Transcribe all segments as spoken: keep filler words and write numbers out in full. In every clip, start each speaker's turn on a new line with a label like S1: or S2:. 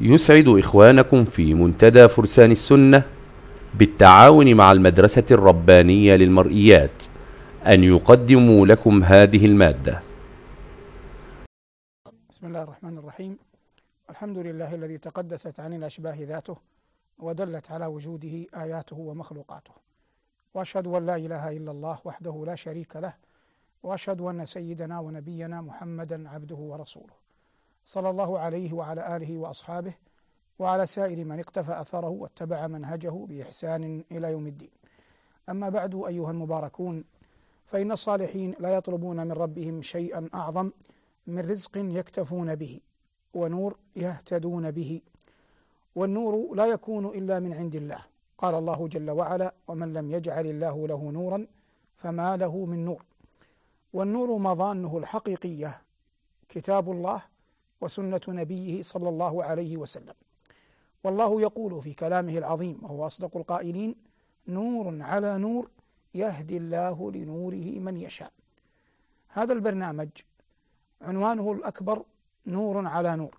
S1: يسعد إخوانكم في منتدى فرسان السنة بالتعاون مع المدرسة الربانية للمرئيات أن يقدموا لكم هذه المادة.
S2: بسم الله الرحمن الرحيم. الحمد لله الذي تقدست عن الأشباه ذاته ودلت على وجوده آياته ومخلوقاته، وأشهد أن لا إله إلا الله وحده لا شريك له، وأشهد أن سيدنا ونبينا محمدا عبده ورسوله، صلى الله عليه وعلى آله وأصحابه وعلى سائر من اقتفى أثره واتبع منهجه بإحسان إلى يوم الدين. أما بعد أيها المباركون، فإن الصالحين لا يطلبون من ربهم شيئا أعظم من رزق يكتفون به ونور يهتدون به، والنور لا يكون إلا من عند الله. قال الله جل وعلا: ومن لم يجعل الله له نورا فما له من نور. والنور مظانه الحقيقية كتاب الله وسنة نبيه صلى الله عليه وسلم. والله يقول في كلامه العظيم وهو أصدق القائلين: نور على نور يهدي الله لنوره من يشاء. هذا البرنامج عنوانه الأكبر نور على نور،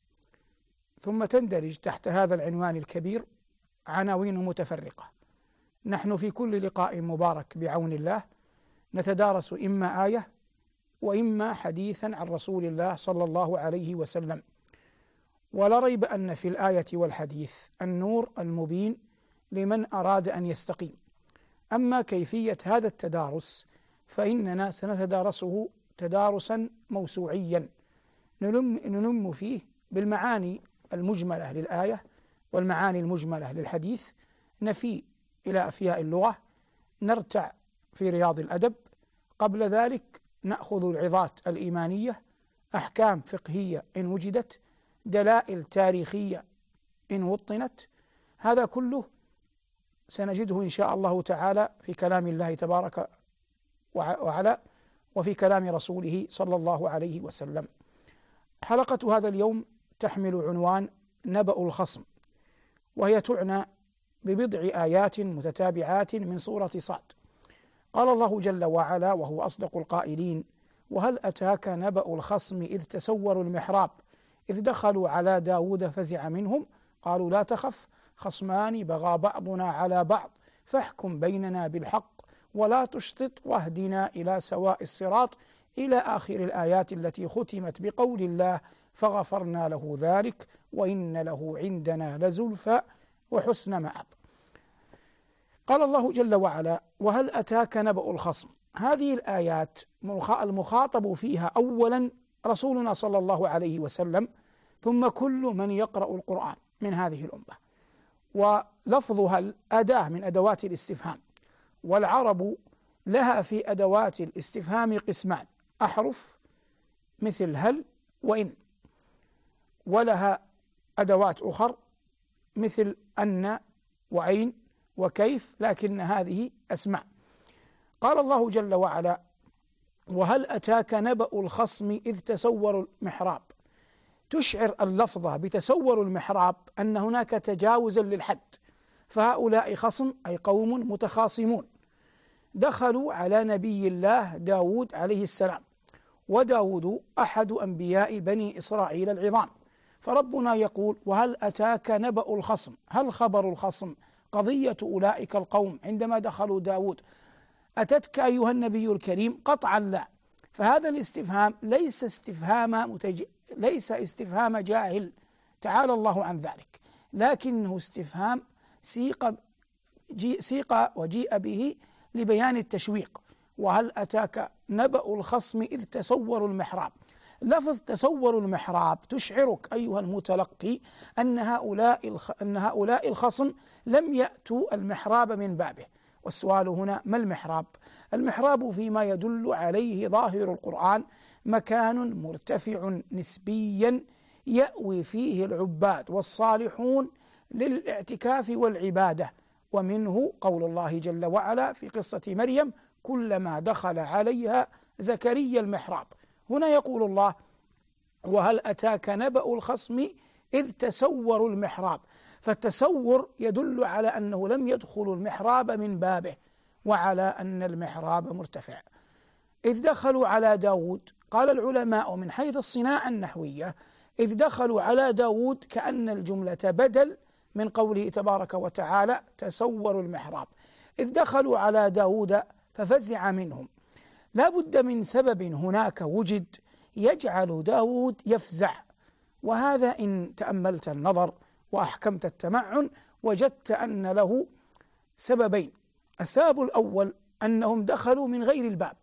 S2: ثم تندرج تحت هذا العنوان الكبير عناوين متفرقة. نحن في كل لقاء مبارك بعون الله نتدارس إما آية وإما حديثا عن رسول الله صلى الله عليه وسلم، ولا ريب أن في الآية والحديث النور المبين لمن أراد أن يستقيم. أما كيفية هذا التدارس فإننا سنتدارسه تدارسا موسوعيا نلم, نلم فيه بالمعاني المجملة للآية والمعاني المجملة للحديث، نفي إلى أفياء اللغة، نرتع في رياض الأدب، قبل ذلك نأخذ العظات الإيمانية، أحكام فقهية إن وجدت، دلائل تاريخية إن وطنت. هذا كله سنجده إن شاء الله تعالى في كلام الله تبارك وعلا وفي كلام رسوله صلى الله عليه وسلم. حلقة هذا اليوم تحمل عنوان نبأ الخصم، وهي تعنى ببضع آيات متتابعات من سورة صاد. قال الله جل وعلا وهو أصدق القائلين: وهل أتاك نبأ الخصم إذ تسوروا المحراب إذ دخلوا على داود فزع منهم قالوا لا تخف خصمان بغى بعضنا على بعض فاحكم بيننا بالحق ولا تشطط واهدنا إلى سواء الصراط، إلى آخر الآيات التي ختمت بقول الله: فغفرنا له ذلك وإن له عندنا لزلفى وحسن مآب. قال الله جل وعلا: وهل أتاك نبأ الخصم. هذه الآيات المخاطب فيها أولا رسولنا صلى الله عليه وسلم، ثم كل من يقرأ القرآن من هذه الأمة. ولفظها الأداة من أدوات الاستفهام، والعرب لها في أدوات الاستفهام قسمان: أحرف مثل هل وإن، ولها أدوات أخر مثل أن وأين وكيف، لكن هذه أسماء. قال الله جل وعلا: وهل أتاك نبأ الخصم إذ تسوروا المحراب. تشعر اللفظة بتسور المحراب أن هناك تجاوزا للحد، فهؤلاء خصم أي قوم متخاصمون دخلوا على نبي الله داود عليه السلام، وداود أحد أنبياء بني إسرائيل العظام. فربنا يقول: وهل أتاك نبأ الخصم. هل خبر الخصم قضية أولئك القوم عندما دخلوا داود أتتك أيها النبي الكريم؟ قطعا لا. فهذا الاستفهام ليس استفهام متج... ليس استفهام جاهل، تعالى الله عن ذلك، لكنه استفهام سيق جي... سيق وجيء به لبيان التشويق. وهل أتاك نبأ الخصم إذ تسوروا المحراب. لفظ تسوروا المحراب تشعرك أيها المتلقي أن هؤلاء الخ... أن هؤلاء الخصم لم يأتوا المحراب من بابه. والسؤال هنا: ما المحراب؟ المحراب فيما يدل عليه ظاهر القرآن مكان مرتفع نسبيا يأوي فيه العباد والصالحون للاعتكاف والعبادة، ومنه قول الله جل وعلا في قصة مريم: كلما دخل عليها زكريا المحراب. هنا يقول الله: وهل أتاك نبأ الخصم إذ تسوروا المحراب. فالتسور يدل على أنه لم يدخلوا المحراب من بابه، وعلى أن المحراب مرتفع. إذ دخلوا على داود، قال العلماء من حيث الصناعة النحوية إذ دخلوا على داود كأن الجملة بدل من قوله تبارك وتعالى تسوروا المحراب. إذ دخلوا على داود ففزع منهم، لا بد من سبب هناك وجد يجعل داود يفزع، وهذا إن تأملت النظر وأحكمت التمعن وجدت أن له سببين. السبب الأول أنهم دخلوا من غير الباب،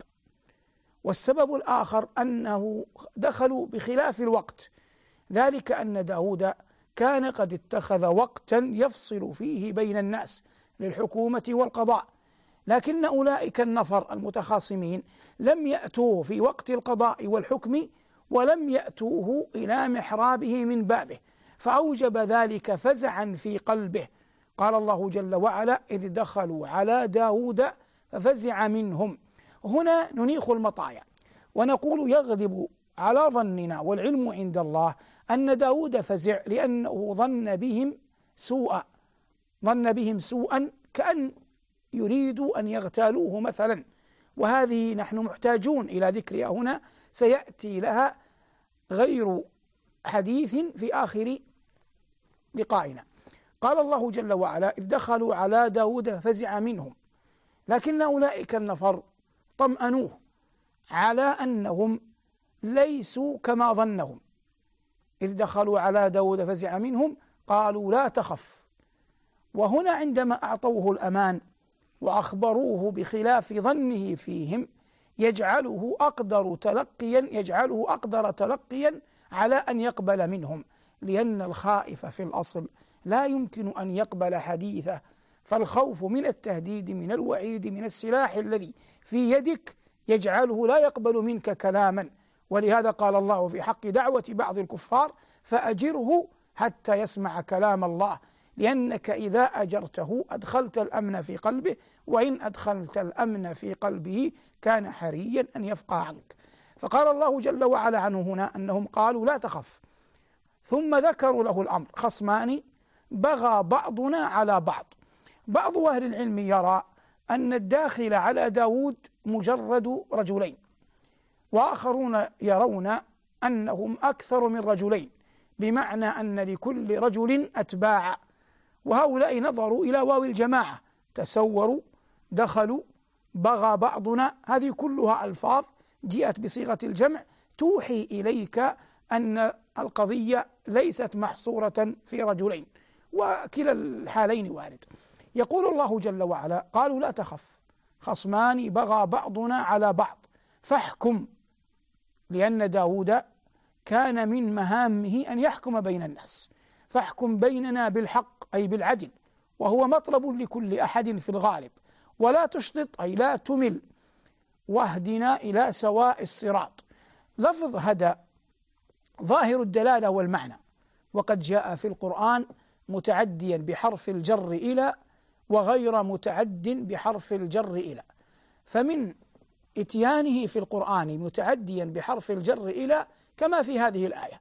S2: والسبب الآخر أنه دخلوا بخلاف الوقت، ذلك أن داود كان قد اتخذ وقتا يفصل فيه بين الناس للحكومة والقضاء، لكن أولئك النفر المتخاصمين لم يأتوه في وقت القضاء والحكم ولم يأتوه إلى محرابه من بابه، فأوجب ذلك فزعا في قلبه. قال الله جل وعلا إذ دخلوا على داود ففزع منهم. هنا ننيخ المطايا ونقول يغلب على ظننا والعلم عند الله أن داود فزع لأنه ظن بهم سوءا، ظن بهم سوءا كأن يريدوا أن يغتالوه مثلا، وهذه نحن محتاجون إلى ذكرها هنا، سيأتي لها غير حديث في آخر لقائنا. قال الله جل وعلا إذ دخلوا على داود فزع منهم، لكن أولئك النفر طمأنوه على أنهم ليسوا كما ظنهم. إذ دخلوا على داود فزع منهم قالوا لا تخف، وهنا عندما أعطوه الأمان وأخبروه بخلاف ظنه فيهم يجعله أقدر تلقيا يجعله أقدر تلقيا على أن يقبل منهم، لأن الخائف في الأصل لا يمكن أن يقبل حديثه، فالخوف من التهديد من الوعيد من السلاح الذي في يدك يجعله لا يقبل منك كلاما. ولهذا قال الله في حق دعوة بعض الكفار فأجره حتى يسمع كلام الله، لأنك إذا أجرته أدخلت الأمن في قلبه، وإن أدخلت الأمن في قلبه كان حريا أن يفقى عنك. فقال الله جل وعلا عنه هنا أنهم قالوا لا تخف، ثم ذكروا له الأمر خصمان بغى بعضنا على بعض. بعض أهل العلم يرى أن الداخل على داود مجرد رجلين، وآخرون يرون أنهم أكثر من رجلين، بمعنى أن لكل رجل أتباع، وهؤلاء نظروا إلى واو الجماعة تسوروا دخلوا بغى بعضنا، هذه كلها ألفاظ جاءت بصيغة الجمع توحي إليك أن القضية ليست محصورة في رجلين، وكلا الحالين وارد. يقول الله جل وعلا قالوا لا تخف خصمان بغى بعضنا على بعض فاحكم، لأن داود كان من مهامه أن يحكم بين الناس، فاحكم بيننا بالحق أي بالعدل، وهو مطلب لكل أحد في الغالب، ولا تشطط أي لا تمل، واهدنا إلى سواء الصراط. لفظ هدى ظاهر الدلالة والمعنى، وقد جاء في القرآن متعديا بحرف الجر إلى وغير متعد بحرف الجر إلى، فمن إتيانه في القرآن متعديا بحرف الجر إلى كما في هذه الآية،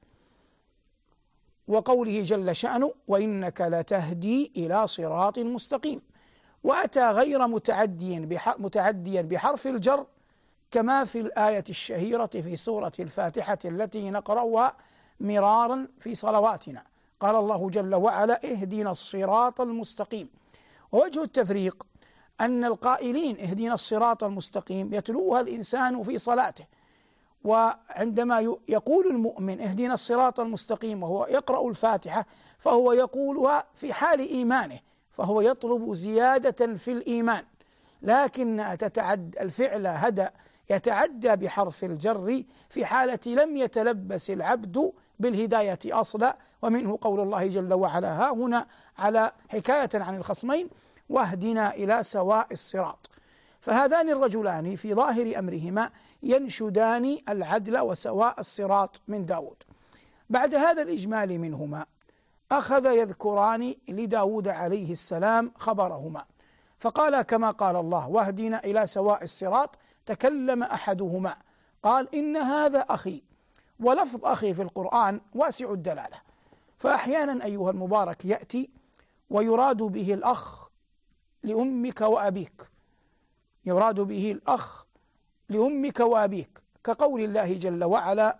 S2: وقوله جل شأنه وإنك لتهدي إلى صراط مستقيم، وأتى غير متعديا متعديا بحرف الجر كما في الآية الشهيرة في سورة الفاتحة التي نقرأها مرارا في صلواتنا. قال الله جل وعلا اهدنا الصراط المستقيم. ووجه التفريق أن القائلين اهدنا الصراط المستقيم يتلوها الإنسان في صلاته، وعندما يقول المؤمن اهدنا الصراط المستقيم وهو يقرأ الفاتحة فهو يقولها في حال إيمانه، فهو يطلب زيادة في الإيمان، لكن تتعدى الفعل هدى يتعدى بحرف الجر في حالة لم يتلبس العبد بالهداية أصلا، ومنه قول الله جل وعلا ها هنا على حكاية عن الخصمين واهدنا إلى سواء الصراط. فهذان الرجلان في ظاهر أمرهما ينشدان العدل وسواء الصراط من داود. بعد هذا الإجمال منهما أخذ يذكران لداود عليه السلام خبرهما، فقال كما قال الله واهدنا إلى سواء الصراط، تكلم أحدهما قال إن هذا أخي، ولفظ أخي في القرآن واسع الدلالة، فأحيانا أيها المبارك يأتي ويراد به الأخ لأمك وأبيك، يراد به الأخ لأمك وأبيك، كقول الله جل وعلا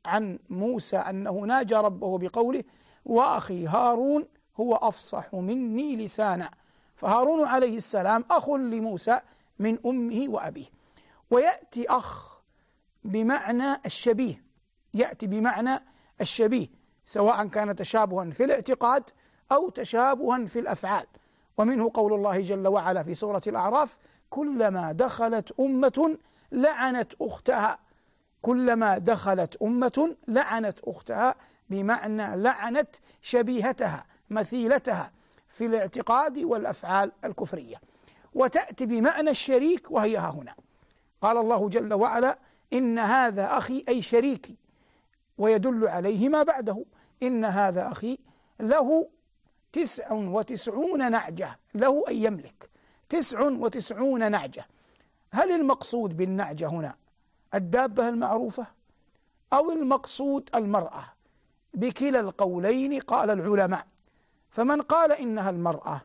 S2: عن موسى أنه ناجى ربه بقوله: وأخي هارون هو أفصح مني لسانا. فهارون عليه السلام أخ لموسى من أمه وأبيه. ويأتي أخ بمعنى الشبيه، يأتي بمعنى الشبيه سواء كان تشابها في الاعتقاد أو تشابها في الأفعال. ومنه قول الله جل وعلا في سورة الأعراف: كلما دخلت أمة لعنت أختها. كلما دخلت أمة لعنت أختها، بمعنى لعنت شبيهتها مثيلتها في الاعتقاد والأفعال الكفرية. وتأتي بمعنى الشريك وهي ها هنا. قال الله جل وعلا: إن هذا أخي أي شريكي، ويدل عليه ما بعده: إن هذا أخي له تسع وتسعون نعجة، له أي يملك تسع وتسعون نعجة. هل المقصود بالنعجة هنا الدابة المعروفة أو المقصود المرأة؟ بكلا القولين قال العلماء. فمن قال إنها المرأة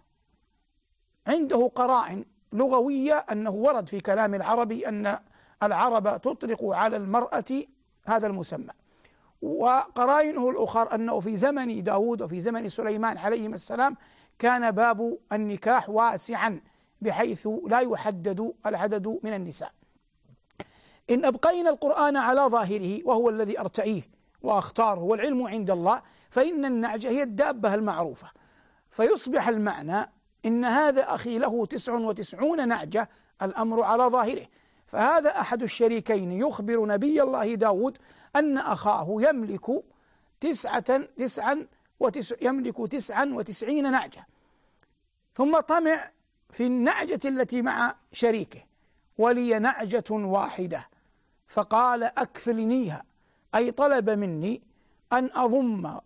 S2: عنده قرائن لغوية، أنه ورد في كلام العربي أن العرب تطلق على المرأة هذا المسمى. وقرائنه الأخرى أنه في زمن داود وفي زمن سليمان عليهما السلام كان باب النكاح واسعا بحيث لا يحدد العدد من النساء. إن أبقينا القرآن على ظاهره وهو الذي أرتئيه وأختاره والعلم عند الله، فإن النعجة هي الدابة المعروفة، فيصبح المعنى إن هذا أخي له تسع وتسعون نعجة، الأمر على ظاهره. فهذا أحد الشريكين يخبر نبي الله داود أن أخاه يملك تسعة تسعا وتسع يملك تسعا وتسعين نعجة، ثم طمع في النعجة التي مع شريكه: ولي نعجة واحدة. فقال: أكفلنيها، أي طلب مني أن أضم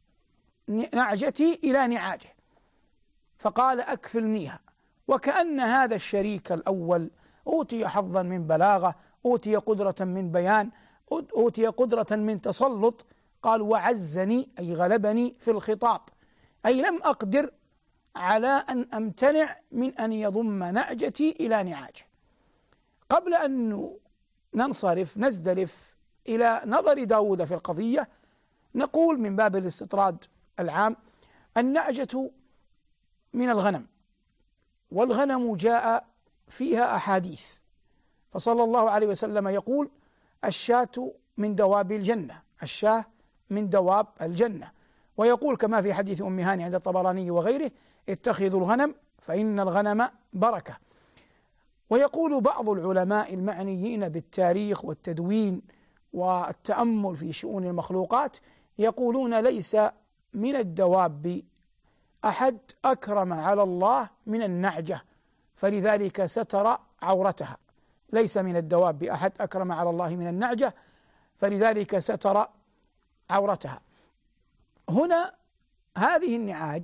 S2: نعجتي إلى نعاجه، فقال: أكفلنيها. وكأن هذا الشريك الأول أوتي حظا من بلاغة، أوتي قدرة من بيان، أوتي قدرة من تسلط. قال: وعزني أي غلبني في الخطاب، أي لم أقدر على أن أمتنع من أن يضم نعجتي إلى نعاجه. قبل أن ننصرف نزدلف إلى نظر داود في القضية، نقول من باب الاستطراد العام: النعجة من الغنم، والغنم جاء فيها أحاديث، فصلى الله عليه وسلم يقول: الشاة من دواب الجنة، الشاة من دواب الجنة. ويقول كما في حديث أم هاني عند الطبراني وغيره: اتخذوا الغنم فإن الغنم بركة. ويقول بعض العلماء المعنيين بالتاريخ والتدوين والتأمل في شؤون المخلوقات، يقولون: ليس من الدواب أحد أكرم على الله من النعجة، فلذلك ستر عورتها. ليس من الدواب أحد أكرم على الله من النعجة، فلذلك ستر عورتها. هنا هذه النعاج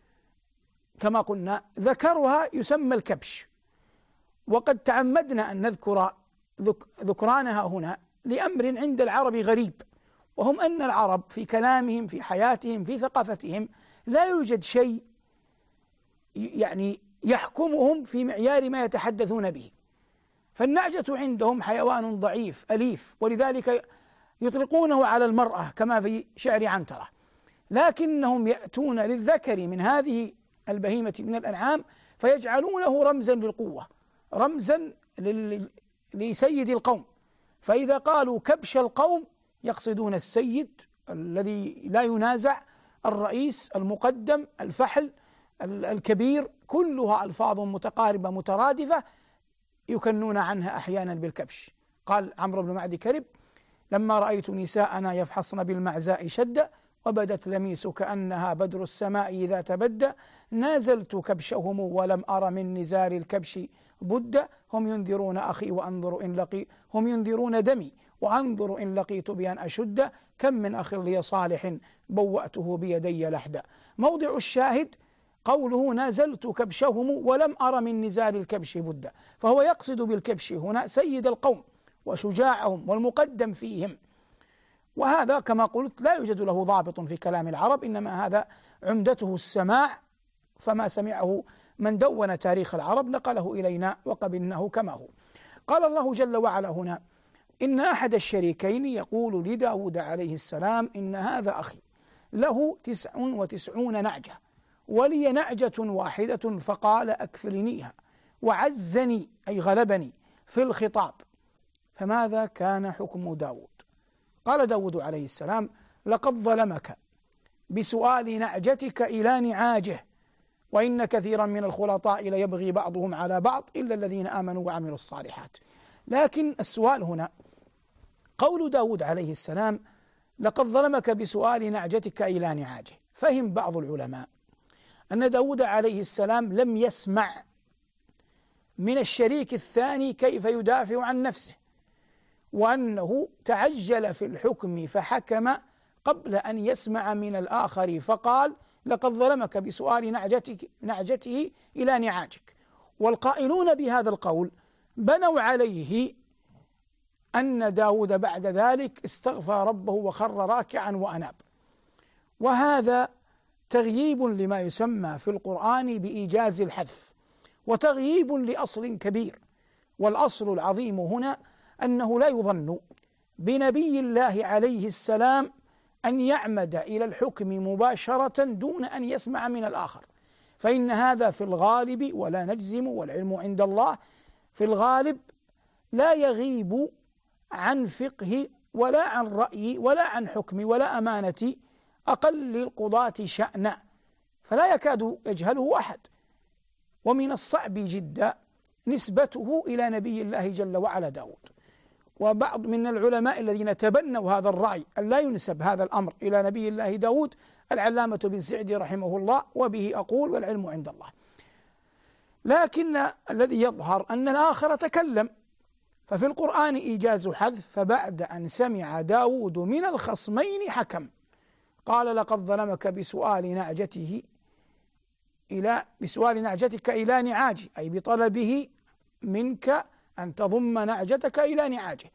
S2: كما قلنا ذكرها يسمى الكبش، وقد تعمدنا أن نذكر ذكرانها هنا لأمر عند العرب غريب، وهم أن العرب في كلامهم في حياتهم في ثقافتهم لا يوجد شيء يعني يحكمهم في معيار ما يتحدثون به. فالنعجة عندهم حيوان ضعيف أليف، ولذلك يطلقونه على المرأة كما في شعر عنترة، لكنهم يأتون للذكر من هذه البهيمة من الأنعام فيجعلونه رمزا للقوة، رمزا لسيد القوم. فإذا قالوا كبش القوم يقصدون السيد الذي لا ينازع، الرئيس المقدم الفحل الكبير، كلها ألفاظ متقاربة مترادفة يكنون عنها أحيانا بالكبش. قال عمرو بن معدي كرب: لما رأيت نساءنا يفحصن بالمعزاء شدة، وبدت لميس كأنها بدر السماء إذا تبدى، نازلت كبشهم ولم أر من نزال الكبش بد، هم ينذرون أخي وأنظر إن لقي هم ينذرون دمي وأنظر إن لقيت بأن أشد، كم من أخ لي صالح بوأته بيدي لحدا. موضع الشاهد قوله نازلت كبشهم ولم أر من نزال الكبش بد، فهو يقصد بالكبش هنا سيد القوم وشجاعهم والمقدم فيهم. وهذا كما قلت لا يوجد له ضابط في كلام العرب، إنما هذا عمدته السماع، فما سمعه من دون تاريخ العرب نقله إلينا وقبلناه كما هو. قال الله جل وعلا هنا: إن أحد الشريكين يقول لداود عليه السلام: إن هذا أخي له تسع وتسعون نعجة ولي نعجة واحدة فقال أكفلنيها وعزني أي غلبني في الخطاب، فماذا كان حكم داود؟ قال داود عليه السلام: لقد ظلمك بسؤال نعجتك إلى نعاجه، وإن كثيرا من الخلطاء ليبغي بعضهم على بعض إلا الذين آمنوا وعملوا الصالحات. لكن السؤال هنا قول داود عليه السلام: لقد ظلمك بسؤال نعجتك إلى نعاجه. فهم بعض العلماء أن داود عليه السلام لم يسمع من الشريك الثاني كيف يدافع عن نفسه، وأنه تعجل في الحكم فحكم قبل أن يسمع من الآخر فقال: لقد ظلمك بسؤال نعجتك نعجته إلى نعاجك. والقائلون بهذا القول بنوا عليه أن داود بعد ذلك استغفر ربه وخر راكعا وأناب، وهذا تغييب لما يسمى في القرآن بإيجاز الحذف، وتغييب لأصل كبير. والأصل العظيم هنا أنه لا يظن بنبي الله عليه السلام أن يعمد إلى الحكم مباشرة دون أن يسمع من الآخر، فإن هذا في الغالب، ولا نجزم والعلم عند الله، في الغالب لا يغيب عن فقه ولا عن رأي ولا عن حكم ولا أمانة أقل القضاة شأنا، فلا يكاد يجهله أحد. ومن الصعب جدا نسبته إلى نبي الله جل وعلا داود. وبعض من العلماء الذين تبنوا هذا الرأي أن لا ينسب هذا الأمر إلى نبي الله داود العلامة بن سعدي رحمه الله، وبه أقول والعلم عند الله. لكن الذي يظهر أن الآخر تكلم، ففي القرآن إيجاز حذف، فبعد أن سمع داود من الخصمين حكم، قال: لقد ظلمك بسؤال نعجته إلى بسؤال نعجتك إلى نعاجه، أي بطلبه منك أن تضم نعجتك إلى نعاجه.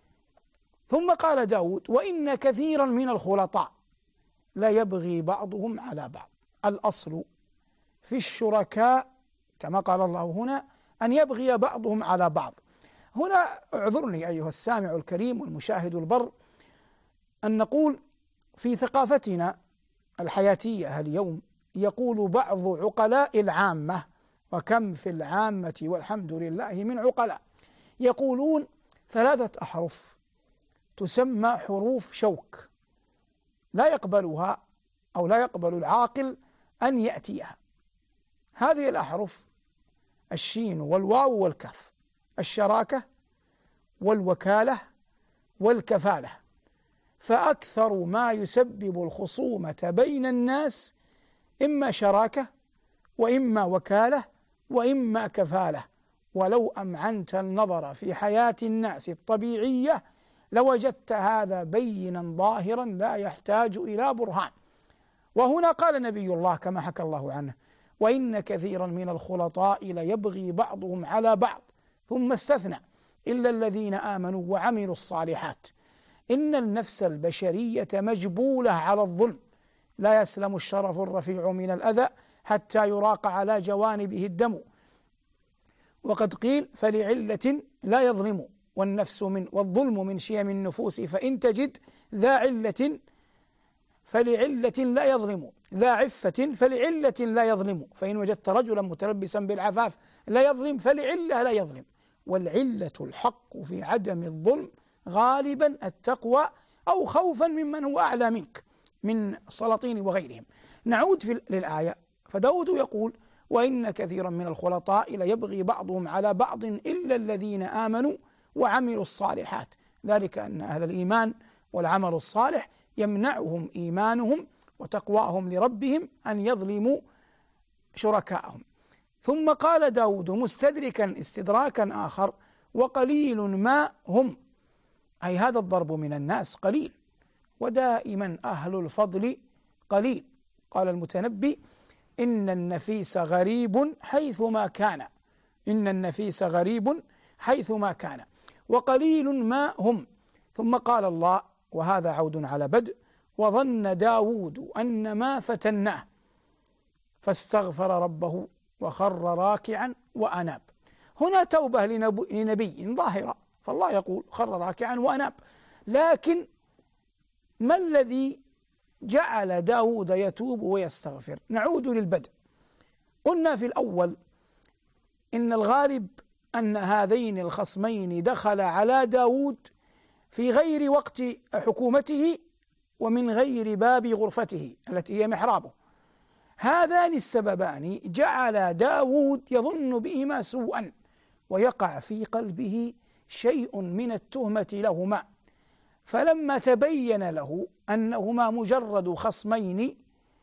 S2: ثم قال داود: وإن كثيرا من الخلطاء لا يبغي بعضهم على بعض. الأصل في الشركاء كما قال الله هنا أن يبغي بعضهم على بعض. هنا اعذرني أيها السامع الكريم والمشاهد البر أن نقول في ثقافتنا الحياتية اليوم يقول بعض عقلاء العامة، وكم في العامة والحمد لله من عقلاء، يقولون ثلاثة أحرف تسمى حروف شوك لا يقبلها أو لا يقبل العاقل أن يأتيها. هذه الأحرف الشين والواو والكاف: الشراكة والوكالة والكفالة. فأكثر ما يسبب الخصومة بين الناس إما شراكة وإما وكالة وإما كفالة. ولو أمعنت النظر في حياة الناس الطبيعية لوجدت هذا بينا ظاهرا لا يحتاج إلى برهان. وهنا قال نبي الله كما حكى الله عنه: وإن كثيرا من الخلطاء ليبغي بعضهم على بعض، ثم استثنى: إلا الذين آمنوا وعملوا الصالحات. إن النفس البشرية مجبولة على الظلم، لا يسلم الشرف الرفيع من الأذى حتى يراق على جوانبه الدم. وقد قيل: فلعلة لا يظلم، والنفس من والظلم من شيم النفوس، فإن تجد ذا علة فلعلة لا يظلم، ذا عفة فلعلة لا يظلم، فإن وجدت رجلا متلبسا بالعفاف لا يظلم فلعلة لا يظلم. والعلة الحق في عدم الظلم غالبا التقوى أو خوفا ممن هو أعلى منك من السلاطين وغيرهم. نعود في للآية، فداود يقول: وإن كثيرا من الخلطاء ليبغي بعضهم على بعض إلا الذين آمنوا وعملوا الصالحات، ذلك أن أهل الإيمان والعمل الصالح يمنعهم إيمانهم وتقواهم لربهم أن يظلموا شركاءهم. ثم قال داود مستدركا استدراكا آخر: وقليل ما هم، أي هذا الضرب من الناس قليل، ودائما أهل الفضل قليل. قال المتنبي: إن النفيس غريب حيثما كان، إن النفيس غريب حيثما كان، وقليل ما هم. ثم قال الله، وهذا عود على بدء: وظن داود أن ما فتناه فاستغفر ربه وخر راكعا وأناب. هنا توبة لنبي ظاهرة، فالله يقول خر راكعا وأناب. لكن ما الذي جعل داود يتوب ويستغفر؟ نعود للبدء. قلنا في الأول إن الغالب أن هذين الخصمين دخل على داود في غير وقت حكومته ومن غير باب غرفته التي هي محرابه. هذان السببان جعل داود يظن بهما سوءا ويقع في قلبه شيء من التهمة لهما، فلما تبين له أنهما مجرد خصمين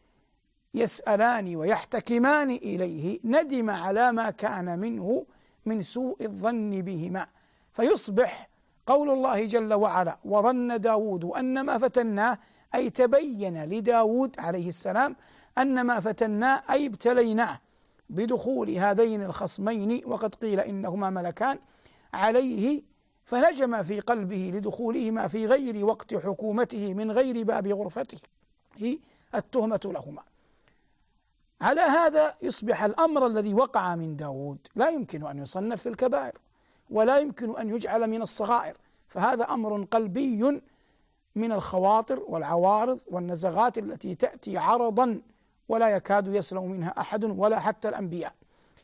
S2: يسألان ويحتكمان إليه ندم على ما كان منه من سوء الظن بهما، فيصبح قول الله جل وعلا وظن داود أن ما فتناه، أي تبين لداود عليه السلام أن ما فتناه أي ابتليناه بدخول هذين الخصمين، وقد قيل إنهما ملكان عليه، فنجم في قلبه لدخولهما في غير وقت حكومته من غير باب غرفته التهمة لهما. على هذا يصبح الأمر الذي وقع من داود لا يمكن أن يصنف في الكبائر ولا يمكن أن يجعل من الصغائر، فهذا أمر قلبي من الخواطر والعوارض والنزغات التي تأتي عرضا ولا يكاد يسلم منها أحد ولا حتى الأنبياء.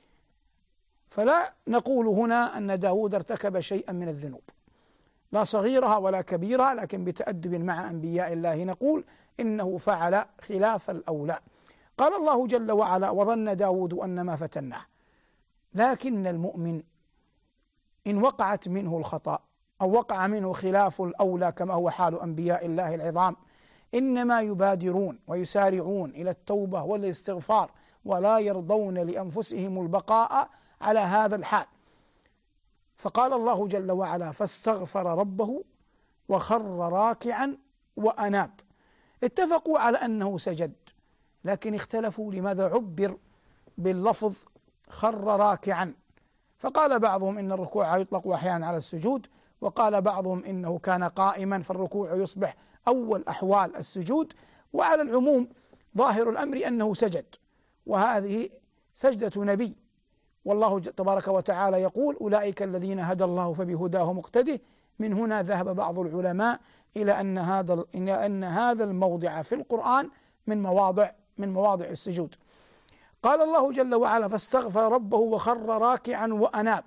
S2: فلا نقول هنا أن داود ارتكب شيئا من الذنوب لا صغيرها ولا كبيرها، لكن بتأدب مع أنبياء الله نقول إنه فعل خلاف الأولى. قال الله جل وعلا وظن داود أن ما فتناه. لكن المؤمن إن وقعت منه الخطأ أو وقع منه خلاف الأولى كما هو حال أنبياء الله العظام إنما يبادرون ويسارعون إلى التوبة والاستغفار ولا يرضون لأنفسهم البقاء على هذا الحال. فقال الله جل وعلا فاستغفر ربه وخر راكعا وأناب. اتفقوا على أنه سجد، لكن اختلفوا لماذا عبر باللفظ خر راكعا، فقال بعضهم إن الركوع يطلق أحيانا على السجود، وقال بعضهم إنه كان قائما فالركوع يصبح أول أحوال السجود، وعلى العموم ظاهر الأمر أنه سجد، وهذه سجدة نبي، والله تبارك وتعالى يقول أولئك الذين هدى الله فبهداه مقتده. من هنا ذهب بعض العلماء إلى أن هذا إلى أن هذا الموضع في القرآن من مواضع من مواضع السجود. قال الله جل وعلا فاستغفر ربه وخر راكعا وأناب،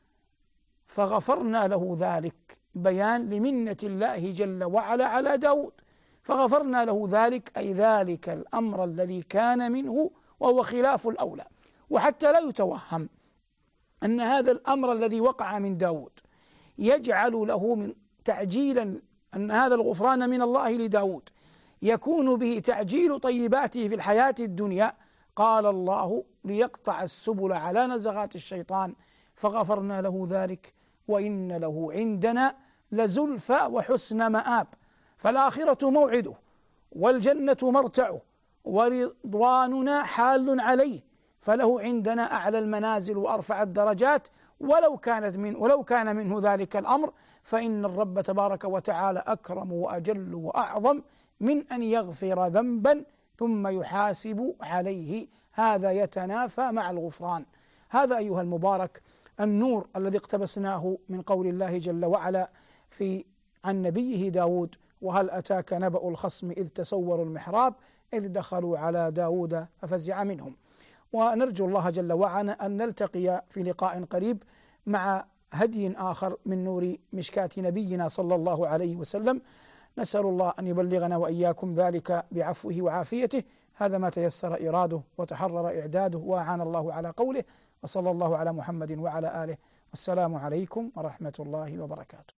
S2: فغفرنا له ذلك، بيان لمنة الله جل وعلا على داود، فغفرنا له ذلك أي ذلك الأمر الذي كان منه وهو خلاف الأولى. وحتى لا يتوهم أن هذا الأمر الذي وقع من داود يجعل له من تعجيلا، أن هذا الغفران من الله لداود يكون به تعجيل طيباته في الحياة الدنيا، قال الله ليقطع السبل على نزغات الشيطان فغفرنا له ذلك وإن له عندنا لزلفى وحسن مآب. فالآخرة موعده والجنة مرتعه ورضواننا حال عليه، فله عندنا أعلى المنازل وأرفع الدرجات، ولو كانت من ولو كان منه ذلك الأمر فإن الرب تبارك وتعالى أكرم وأجل وأعظم من أن يغفر ذنبا ثم يحاسب عليه، هذا يتنافى مع الغفران. هذا أيها المبارك النور الذي اقتبسناه من قول الله جل وعلا في عن نبيه داود وهل أتاك نبأ الخصم إذ تسوروا المحراب إذ دخلوا على داود ففزع منهم. ونرجو الله جل وعلا أن نلتقي في لقاء قريب مع هدي آخر من نور مشكاة نبينا صلى الله عليه وسلم. نسأل الله أن يبلغنا وإياكم ذلك بعفوه وعافيته. هذا ما تيسر إراده وتحرر إعداده وأعان الله على قوله، وصلى الله على محمد وعلى آله، والسلام عليكم ورحمة الله وبركاته.